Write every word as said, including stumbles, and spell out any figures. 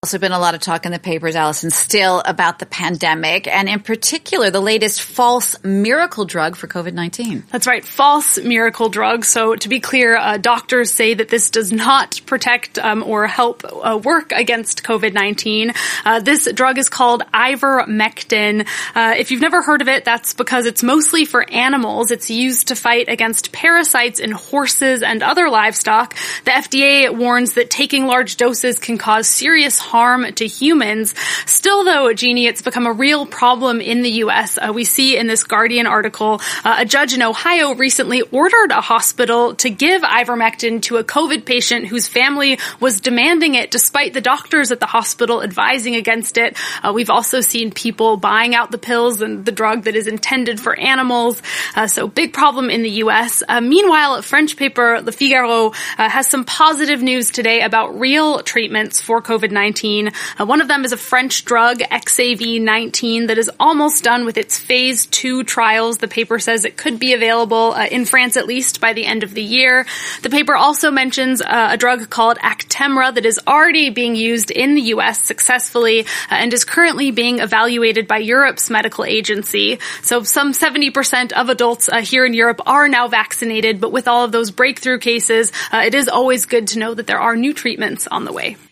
Also been a lot of talk in the papers, Allison, still about the pandemic and in particular the latest false miracle drug for COVID nineteen. That's right, false miracle drug. So to be clear, uh, doctors say that this does not protect um, or help uh, work against COVID nineteen. Uh, this drug is called ivermectin. Uh, if you've never heard of it, that's because it's mostly for animals. It's used to fight against parasites in horses and other livestock. The F D A warns that taking large doses can cause serious harm to humans. Still, though, Jeannie, it's become a real problem in the U S. Uh, we see in this Guardian article, uh, a judge in Ohio recently ordered a hospital to give ivermectin to a COVID patient whose family was demanding it despite the doctors at the hospital advising against it. Uh, we've also seen people buying out the pills and the drug that is intended for animals. Uh, so big problem in the U S. Uh, meanwhile, French paper Le Figaro uh, has some positive news today about real treatments for COVID nineteen. Uh, one of them is a French drug, X A V nineteen, that is almost done with its phase two trials. The paper says it could be available uh, in France at least by the end of the year. The paper also mentions uh, a drug called Actemra that is already being used in the U S successfully uh, and is currently being evaluated by Europe's medical agency. So some seventy percent of adults uh, here in Europe are now vaccinated, but with all of those breakthrough cases, uh, it is always good to know that there are new treatments on the way.